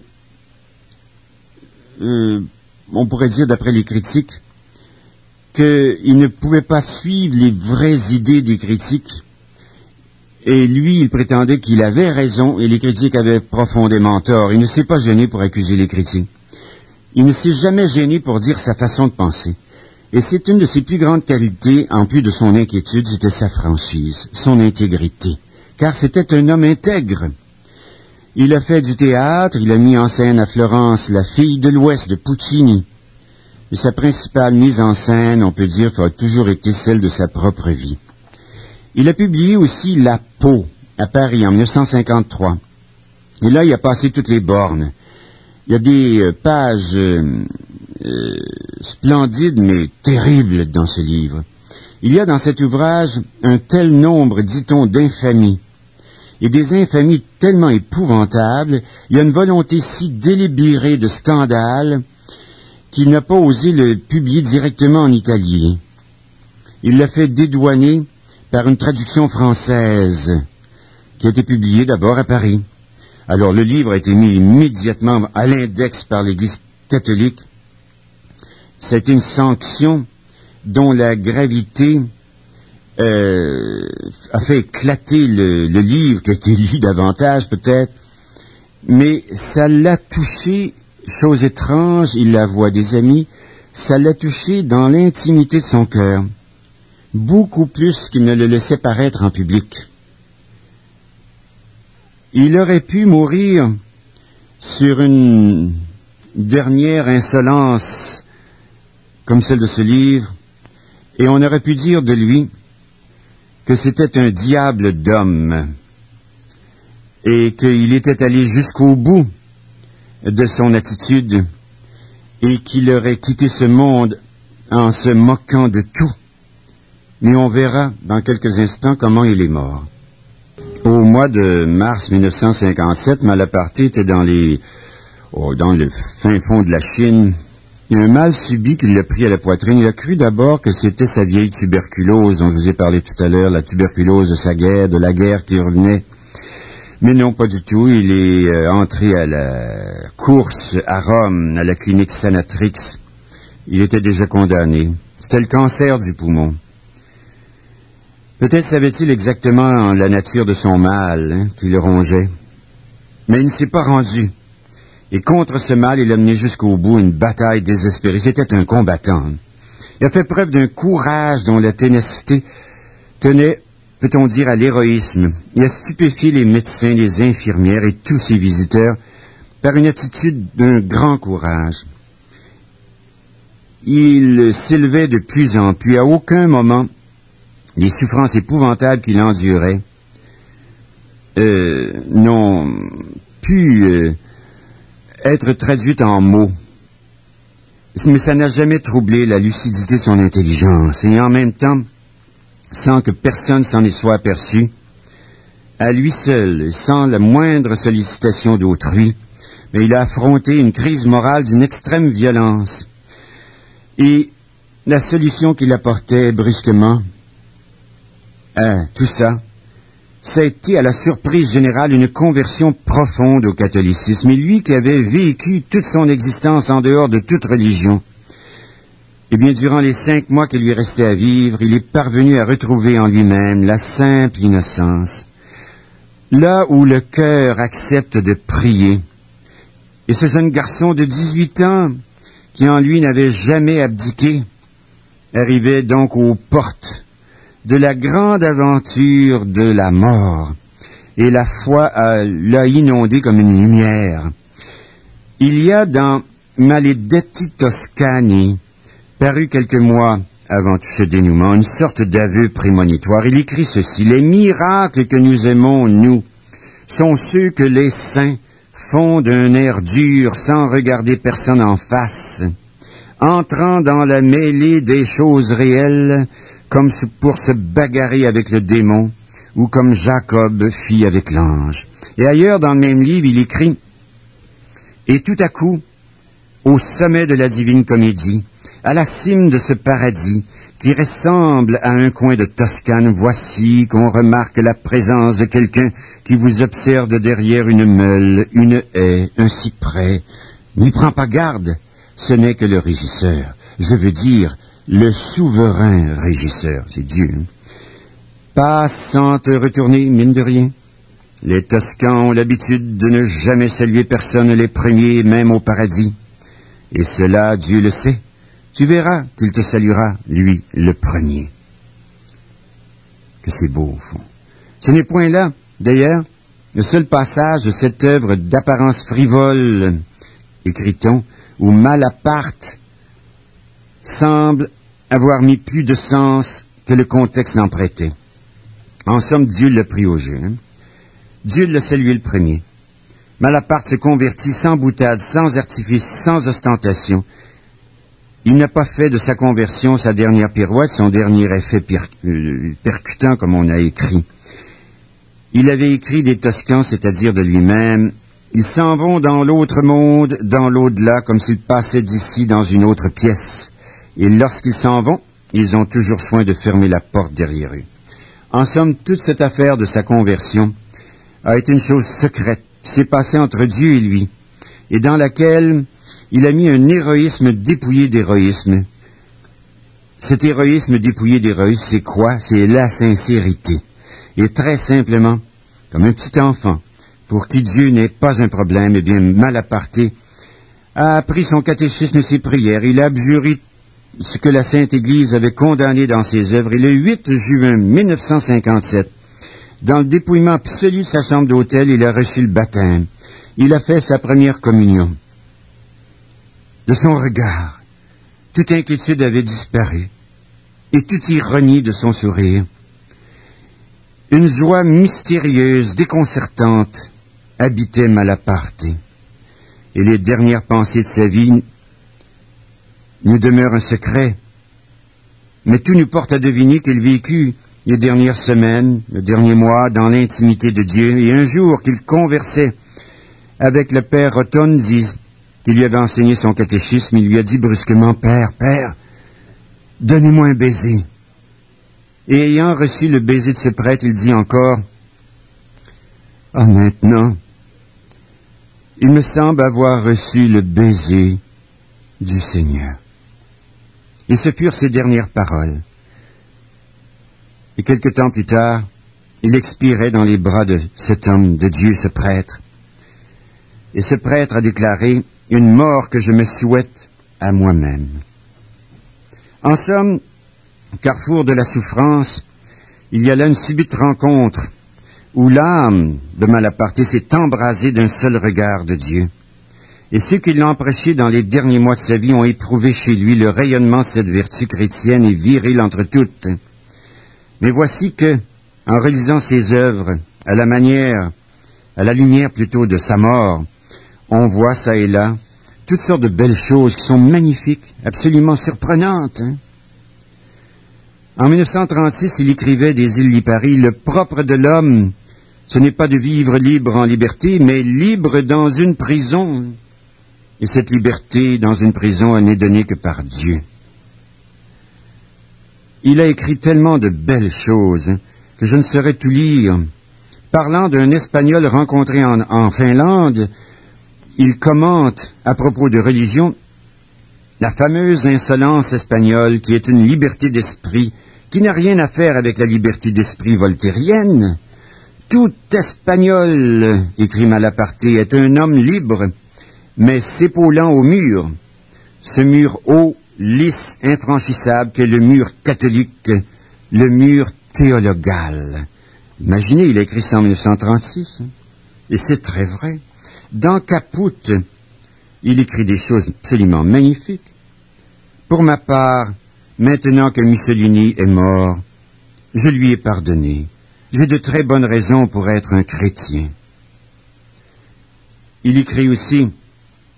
on pourrait dire d'après les critiques, qu'il ne pouvait pas suivre les vraies idées des critiques, et lui, il prétendait qu'il avait raison, et les critiques avaient profondément tort. Il ne s'est pas gêné pour accuser les critiques. Il ne s'est jamais gêné pour dire sa façon de penser. Et c'est une de ses plus grandes qualités, en plus de son inquiétude, c'était sa franchise, son intégrité. Car c'était un homme intègre. Il a fait du théâtre, il a mis en scène à Florence La Fille de l'Ouest de Puccini. Mais sa principale mise en scène, on peut dire, a toujours été celle de sa propre vie. Il a publié aussi La Peau, à Paris, en 1953. Et là, il a passé toutes les bornes. Il y a des pages splendides mais terribles dans ce livre. Il y a dans cet ouvrage un tel nombre, dit-on, d'infamies, et des infamies tellement épouvantables, il y a une volonté si délibérée de scandale qu'il n'a pas osé le publier directement en italien. Il l'a fait dédouaner par une traduction française qui a été publiée d'abord à Paris. Alors, le livre a été mis immédiatement à l'index par l'Église catholique. C'était une sanction dont la gravité a fait éclater le livre, qui a été lu davantage peut-être, mais ça l'a touché, chose étrange, il la voit des amis, ça l'a touché dans l'intimité de son cœur, beaucoup plus qu'il ne le laissait paraître en public. Il aurait pu mourir sur une dernière insolence comme celle de ce livre, et on aurait pu dire de lui que c'était un diable d'homme et qu'il était allé jusqu'au bout de son attitude et qu'il aurait quitté ce monde en se moquant de tout. Mais on verra dans quelques instants comment il est mort. Au mois de mars 1957, Malaparte était dans le fin fond de la Chine. Il y a un mal subit qui l'a pris à la poitrine. Il a cru d'abord que c'était sa vieille tuberculose dont je vous ai parlé tout à l'heure, la tuberculose de sa guerre, de la guerre qui revenait. Mais non, pas du tout. Il est entré à la course à Rome, à la clinique Sanatrix. Il était déjà condamné. C'était le cancer du poumon. Peut-être savait-il exactement la nature de son mal qui le rongeait. Mais il ne s'est pas rendu. Et contre ce mal, il a mené jusqu'au bout une bataille désespérée. C'était un combattant. Il a fait preuve d'un courage dont la ténacité tenait, peut-on dire, à l'héroïsme. Il a stupéfié les médecins, les infirmières et tous ses visiteurs par une attitude d'un grand courage. Il s'élevait de plus en plus. À aucun moment, les souffrances épouvantables qu'il endurait n'ont pu être traduites en mots. Mais ça n'a jamais troublé la lucidité de son intelligence. Et en même temps, sans que personne s'en soit aperçu, à lui seul, sans la moindre sollicitation d'autrui, mais il a affronté une crise morale d'une extrême violence. Et la solution qu'il apportait brusquement à tout ça, ça a été à la surprise générale une conversion profonde au catholicisme. Et lui qui avait vécu toute son existence en dehors de toute religion, eh bien, durant les 5 mois qu'il lui restait à vivre, il est parvenu à retrouver en lui-même la simple innocence. Là où le cœur accepte de prier. Et ce jeune garçon de 18 ans, qui en lui n'avait jamais abdiqué, arrivait donc aux portes de la grande aventure de la mort, et la foi l'a inondé comme une lumière. Il y a dans Maledetti Toscani, paru quelques mois avant tout ce dénouement, une sorte d'aveu prémonitoire. Il écrit ceci: « Les miracles que nous aimons, nous, sont ceux que les saints font d'un air dur, sans regarder personne en face, entrant dans la mêlée des choses réelles, comme pour se bagarrer avec le démon, ou comme Jacob fit avec l'ange. Et ailleurs, dans le même livre, il écrit « Et tout à coup, au sommet de la divine comédie, à la cime de ce paradis, qui ressemble à un coin de Toscane, voici qu'on remarque la présence de quelqu'un qui vous observe de derrière une meule, une haie, un cyprès. N'y prends pas garde, ce n'est que le régisseur. Je veux dire, le souverain régisseur, c'est Dieu. Passe sans te retourner, mine de rien. Les Toscans ont l'habitude de ne jamais saluer personne les premiers, même au paradis. Et cela, Dieu le sait. Tu verras qu'il te saluera, lui, le premier. Que c'est beau, au fond. Ce n'est point là, d'ailleurs, le seul passage de cette œuvre d'apparence frivole, écrit-on, où Malaparte semble avoir mis plus de sens que le contexte n'en prêtait. En somme, Dieu l'a pris au jeu. Dieu l'a salué le premier. Malaparte se convertit sans boutade, sans artifice, sans ostentation. Il n'a pas fait de sa conversion sa dernière pirouette, son dernier effet percutant, comme on a écrit. Il avait écrit des Toscans, c'est-à-dire de lui-même. Ils s'en vont dans l'autre monde, dans l'au-delà, comme s'ils passaient d'ici dans une autre pièce. Et lorsqu'ils s'en vont, ils ont toujours soin de fermer la porte derrière eux. En somme, toute cette affaire de sa conversion a été une chose secrète qui s'est passée entre Dieu et lui, et dans laquelle il a mis un héroïsme dépouillé d'héroïsme. Cet héroïsme dépouillé d'héroïsme, c'est quoi? C'est la sincérité. Et très simplement, comme un petit enfant, pour qui Dieu n'est pas un problème, eh bien, Malaparte a appris son catéchisme et ses prières. Il a abjuré ce que la Sainte Église avait condamné dans ses œuvres. Et le 8 juin 1957, dans le dépouillement absolu de sa chambre d'hôtel, il a reçu le baptême. Il a fait sa première communion. De son regard, toute inquiétude avait disparu, et toute ironie de son sourire. Une joie mystérieuse, déconcertante, habitait Malaparte, et les dernières pensées de sa vie nous demeurent un secret. Mais tout nous porte à deviner qu'il vécut les dernières semaines, le dernier mois, dans l'intimité de Dieu, et un jour qu'il conversait avec le père Rotondi, qui lui avait enseigné son catéchisme, il lui a dit brusquement, « Père, donnez-moi un baiser. » Et ayant reçu le baiser de ce prêtre, il dit encore, « Ah, maintenant, il me semble avoir reçu le baiser du Seigneur. » Et ce furent ses dernières paroles. Et quelque temps plus tard, il expirait dans les bras de cet homme de Dieu, ce prêtre. Et ce prêtre a déclaré, « Une mort que je me souhaite à moi-même. » En somme, carrefour de la souffrance, il y a là une subite rencontre où l'âme de Malaparte s'est embrasée d'un seul regard de Dieu. Et ceux qui l'ont prêché dans les derniers mois de sa vie ont éprouvé chez lui le rayonnement de cette vertu chrétienne et virile entre toutes. Mais voici que, en relisant ses œuvres, à la lumière plutôt de sa mort, on voit ça et là toutes sortes de belles choses qui sont magnifiques, absolument surprenantes. En 1936, il écrivait des îles Lipari, « Le propre de l'homme, ce n'est pas de vivre libre en liberté, mais libre dans une prison. Et cette liberté dans une prison, elle n'est donnée que par Dieu. » Il a écrit tellement de belles choses que je ne saurais tout lire. Parlant d'un Espagnol rencontré en Finlande, il commente, à propos de religion, la fameuse insolence espagnole qui est une liberté d'esprit qui n'a rien à faire avec la liberté d'esprit voltairienne. Tout Espagnol, écrit Malaparte, est un homme libre, mais s'épaulant au mur, ce mur haut, lisse, infranchissable, qu'est le mur catholique, le mur théologal. Imaginez, il a écrit ça en 1936, et c'est très vrai. Dans Caput, il écrit des choses absolument magnifiques. Pour ma part, maintenant que Mussolini est mort, je lui ai pardonné. J'ai de très bonnes raisons pour être un chrétien. Il écrit aussi,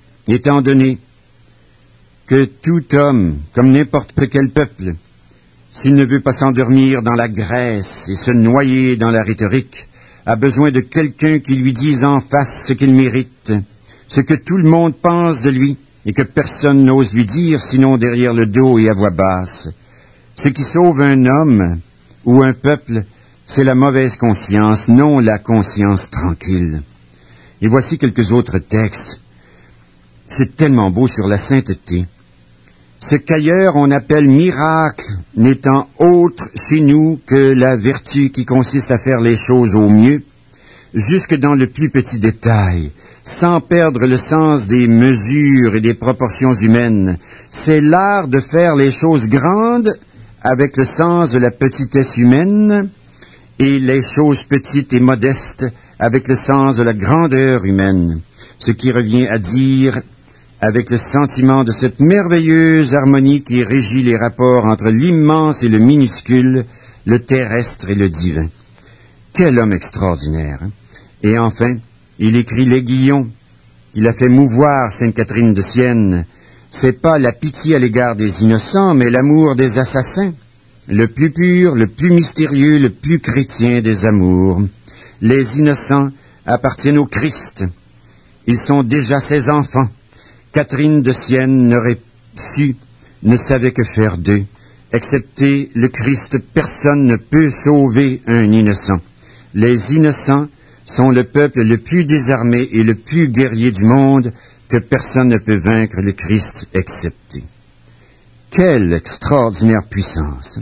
étant donné que tout homme, comme n'importe quel peuple, s'il ne veut pas s'endormir dans la graisse et se noyer dans la rhétorique, a besoin de quelqu'un qui lui dise en face ce qu'il mérite, ce que tout le monde pense de lui et que personne n'ose lui dire sinon derrière le dos et à voix basse. Ce qui sauve un homme ou un peuple, c'est la mauvaise conscience, non la conscience tranquille. Et voici quelques autres textes. C'est tellement beau sur la sainteté. Ce qu'ailleurs on appelle miracle n'étant autre chez nous que la vertu qui consiste à faire les choses au mieux, jusque dans le plus petit détail, sans perdre le sens des mesures et des proportions humaines. C'est l'art de faire les choses grandes avec le sens de la petitesse humaine et les choses petites et modestes avec le sens de la grandeur humaine. Ce qui revient à dire avec le sentiment de cette merveilleuse harmonie qui régit les rapports entre l'immense et le minuscule, le terrestre et le divin. Quel homme extraordinaire, hein? Et enfin, il écrit l'Aiguillon. Il a fait mouvoir Sainte Catherine de Sienne. C'est pas la pitié à l'égard des innocents, mais l'amour des assassins. Le plus pur, le plus mystérieux, le plus chrétien des amours. Les innocents appartiennent au Christ. Ils sont déjà ses enfants. Catherine de Sienne n'aurait su, ne savait que faire d'eux. Excepté le Christ, personne ne peut sauver un innocent. Les innocents sont le peuple le plus désarmé et le plus guerrier du monde, que personne ne peut vaincre le Christ excepté. Quelle extraordinaire puissance!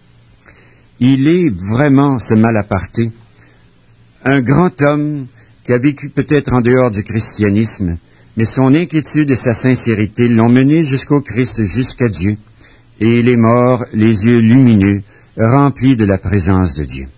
Il est vraiment, ce Malaparté, un grand homme qui a vécu peut-être en dehors du christianisme, mais son inquiétude et sa sincérité l'ont mené jusqu'au Christ, jusqu'à Dieu, et il est mort, les yeux lumineux, remplis de la présence de Dieu.